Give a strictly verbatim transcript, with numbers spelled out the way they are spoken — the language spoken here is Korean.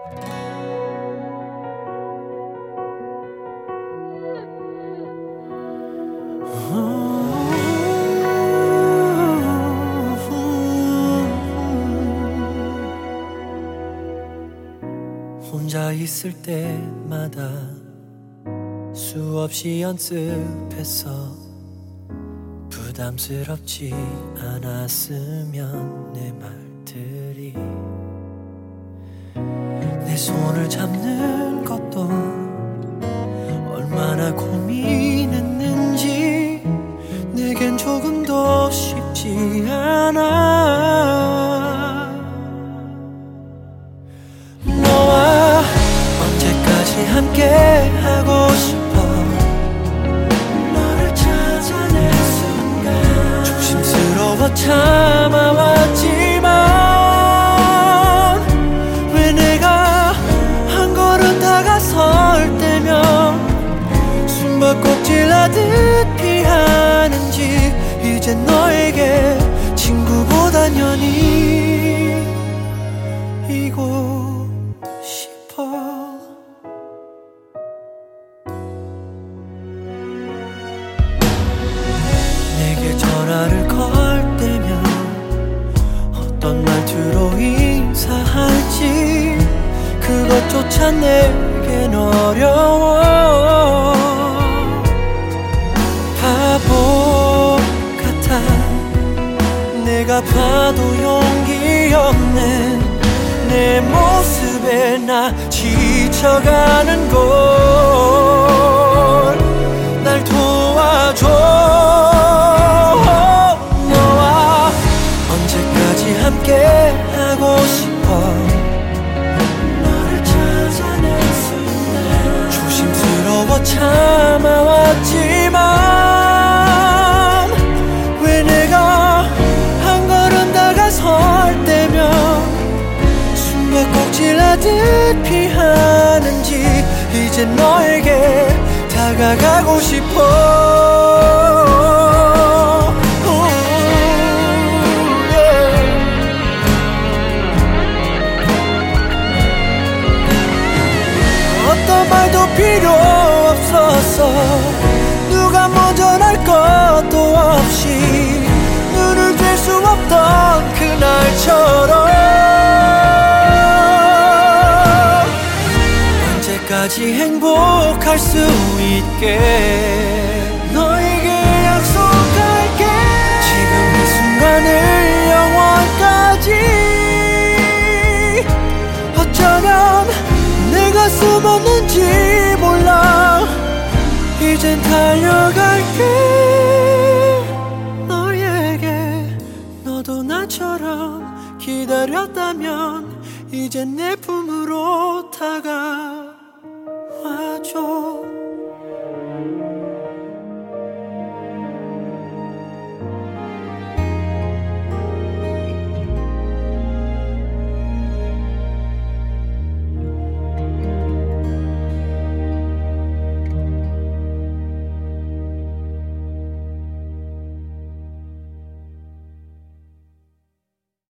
혼자 있을 때마다 수없이 연습했어. 부담스럽지 않았으면 내 말들이. 내 손을 잡는 것도 얼마나 고민했는지 내겐 조금도 쉽지 않아. 너와 언제까지 함께 하고 싶어. 너를 찾아낸 순간 조심스러워 참아왔지만 왜 내가 한 걸음 다가설 때면 숨바꼭질 하듯 피하는지 이제 너에게 친구보단 연인이고 싶어. 내게 전화를 걸 때면 어떤 말투로 인사할지 그것조차 내겐 어려워. 바보 같아 내가 봐도 용기 없는 내 모습에 나 지쳐가는 걸 날 도와줘. 너와 언제까지 함께 하고 싶어. 너를 찾아낸 순간 조심스러워 참아왔지만 왜 내가 한 걸음 다가설 때면 숨바꼭질 하듯 피하는지 이제 너에게 다가가고 싶어. 어떤 말도 필요 없었어. 누가 먼저 날 것도 없이 눈을 뗄 수 없던 그날처럼 언제까지 행복할 수 있게 너에게 약속할게. 지금 이 순간을 영원까지. 어쩌면 내가 숨었는지 몰라. 이젠 달려갈게. 너에게 너도 나처럼 기다렸다면 이젠 내 품으로 다가와줘.